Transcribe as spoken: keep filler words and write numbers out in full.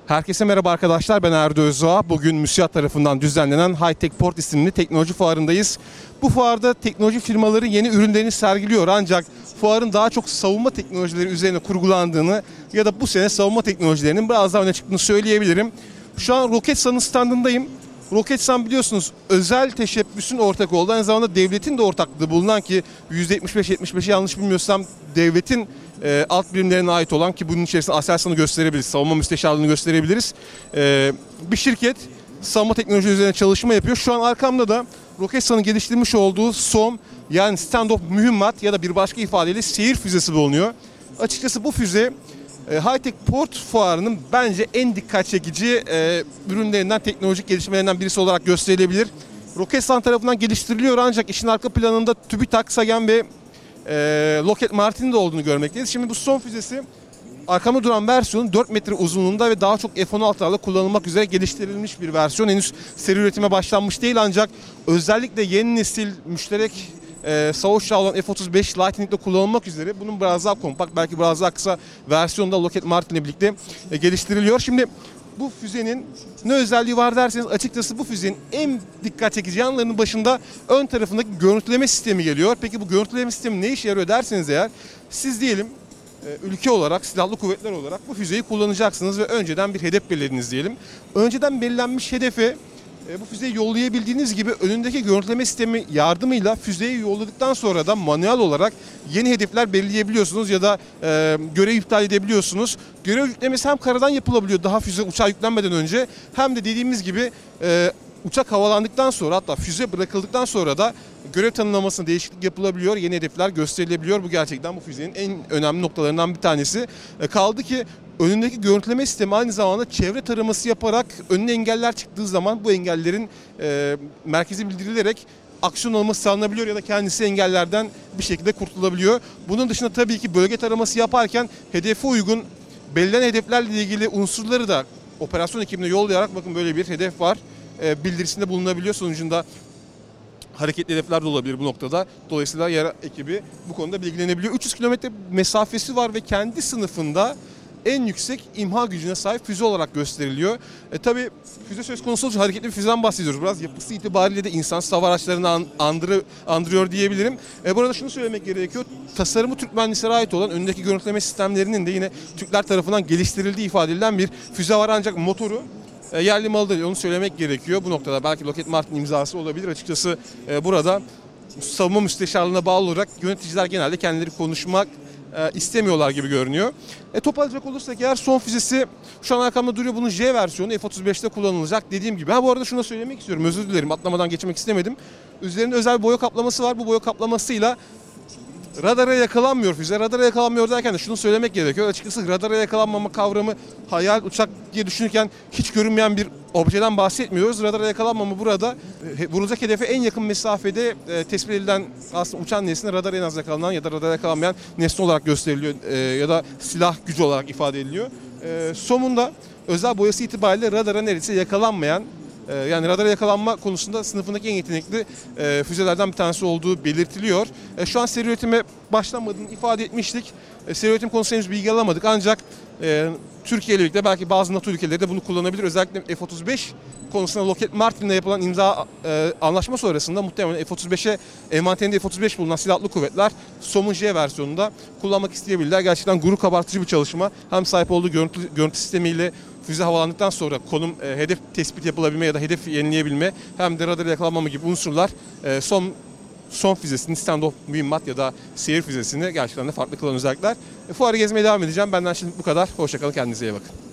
Herkese merhaba arkadaşlar, ben Erdo Özdoğa. Bugün MÜSİAD tarafından düzenlenen High Tech Port isimli teknoloji fuarındayız. Bu fuarda teknoloji firmaları yeni ürünlerini sergiliyor, ancak fuarın daha çok savunma teknolojileri üzerine kurgulandığını ya da bu sene savunma teknolojilerinin biraz daha öne çıktığını söyleyebilirim. Şu an Roketsan'ın standındayım. Roketsan biliyorsunuz özel teşebbüsün ortak olduğu, aynı zamanda devletin de ortaklığı bulunan, ki yüzde yetmiş beş yetmiş beşi yanlış bilmiyorsam devletin e, alt birimlerine ait olan, ki bunun içerisinde Aselsan'ı gösterebiliriz, savunma müsteşarlığını gösterebiliriz. E, bir şirket savunma teknoloji üzerine çalışma yapıyor. Şu an arkamda da Roketsan'ın geliştirmiş olduğu S O M, yani Stand-Off Mühimmat ya da bir başka ifadeyle seyir füzesi bulunuyor. Açıkçası bu füze High Tech Port fuarının bence en dikkat çekici e, ürünlerinden, teknolojik gelişmelerinden birisi olarak gösterilebilir. Roketsan tarafından geliştiriliyor, ancak işin arka planında TÜBİTAK, SAGEM ve e, Lockheed Martin'in de olduğunu görmekteyiz. Şimdi bu S O M füzesi arkamda duran versiyonun dört metre uzunluğunda ve daha çok F on altılarla kullanılmak üzere geliştirilmiş bir versiyon. Henüz seri üretime başlanmış değil, ancak özellikle yeni nesil müşterek Ee, savaş uçağı olan F otuz beş Lightning'de kullanılmak üzere bunun biraz daha kompakt, belki biraz daha kısa versiyonda Lockheed Martin ile birlikte e, geliştiriliyor. Şimdi bu füzenin ne özelliği var derseniz, açıkçası bu füzenin en dikkat çekici yanlarının başında ön tarafındaki görüntüleme sistemi geliyor. Peki bu görüntüleme sistemi ne işe yarıyor derseniz eğer, siz diyelim e, ülke olarak, silahlı kuvvetler olarak bu füzeyi kullanacaksınız ve önceden bir hedef belirlediniz diyelim. Önceden belirlenmiş hedefe E, bu füzeyi yollayabildiğiniz gibi önündeki görüntüleme sistemi yardımıyla füzeyi yolladıktan sonra da manuel olarak yeni hedefler belirleyebiliyorsunuz ya da e, görev iptal edebiliyorsunuz. Görev yüklemesi hem karadan yapılabiliyor daha füze uçağa yüklenmeden önce, hem de dediğimiz gibi e, uçak havalandıktan sonra, hatta füze bırakıldıktan sonra da görev tanımlamasında değişiklik yapılabiliyor, yeni hedefler gösterilebiliyor. Bu gerçekten bu füzenin en önemli noktalarından bir tanesi. E, kaldı ki önündeki görüntüleme sistemi aynı zamanda çevre taraması yaparak önüne engeller çıktığı zaman bu engellerin e, merkeze bildirilerek aksiyon alması sağlanabiliyor ya da kendisi engellerden bir şekilde kurtulabiliyor. Bunun dışında tabii ki bölge taraması yaparken hedefe uygun belirlenen hedeflerle ilgili unsurları da operasyon ekibine yollayarak, bakın böyle bir hedef var e, bildirisinde bulunabiliyor. Sonucunda hareketli hedefler de olabilir bu noktada. Dolayısıyla yer ekibi bu konuda bilgilenebiliyor. üç yüz kilometre mesafesi var ve kendi sınıfında en yüksek imha gücüne sahip füze olarak gösteriliyor. E, tabii füze söz konusu olunca hareketli bir füzeden bahsediyoruz. Biraz yapısı itibariyle de insan hava araçlarını an, andırı, andırıyor diyebilirim. E, burada şunu söylemek gerekiyor. Tasarımı Türk mühendislere ait olan önündeki görüntüleme sistemlerinin de yine Türkler tarafından geliştirildiği ifade edilen bir füze var, ancak motoru e, yerli malı değil, onu söylemek gerekiyor. Bu noktada belki Lockheed Martin imzası olabilir. Açıkçası e, burada savunma müsteşarlığına bağlı olarak yöneticiler genelde kendileri konuşmak E, istemiyorlar gibi görünüyor. E, toparlayacak olursak eğer, son füzesi şu an arkamda duruyor. Bunun J versiyonu F otuz beşte kullanılacak dediğim gibi. Ha, bu arada şunu da söylemek istiyorum. Özür dilerim, atlamadan geçmek istemedim. Üzerinde özel bir boya kaplaması var. Bu boya kaplamasıyla radara yakalanmıyor füze. Radara yakalanmıyor derken de şunu söylemek gerekiyor. Açıkçası radara yakalanmama kavramı hayal uçak diye düşünürken hiç görünmeyen bir objeden bahsetmiyoruz. Radara yakalanmama burada e, vurulacak hedefe en yakın mesafede e, tespit edilen aslında uçan nesne radara en az yakalanan ya da radara yakalanmayan nesne olarak gösteriliyor e, ya da silah gücü olarak ifade ediliyor. E, S O M'un da özel boyası itibariyle radara neredeyse yakalanmayan, yani radara yakalanma konusunda sınıfındaki en yetenekli e, füzelerden bir tanesi olduğu belirtiliyor. E, şu an seri üretime başlanmadığını ifade etmiştik. E, seri üretim konusunda henüz bilgi alamadık, ancak e, Türkiye ile birlikte belki bazı NATO ülkeleri de bunu kullanabilir. Özellikle F otuz beş konusunda Lockheed Martin ile yapılan imza e, anlaşma sonrasında muhtemelen F otuz beşe envanterinde F otuz beş bulunan silahlı kuvvetler S O M'un J versiyonunda kullanmak isteyebilirler. Gerçekten gurur kabartıcı bir çalışma. Hem sahip olduğu görüntü, görüntü sistemiyle füze havalandıktan sonra konum, e, hedef tespit yapılabilme ya da hedef yenileyebilme, hem de radar yakalanmama gibi unsurlar e, son son füzesini, stand-off mühimmat ya da seyir füzesini gerçekten de farklı kılan özellikler. E, fuarı gezmeye devam edeceğim. Benden şimdi bu kadar. Hoşça kalın, kendinize iyi bakın.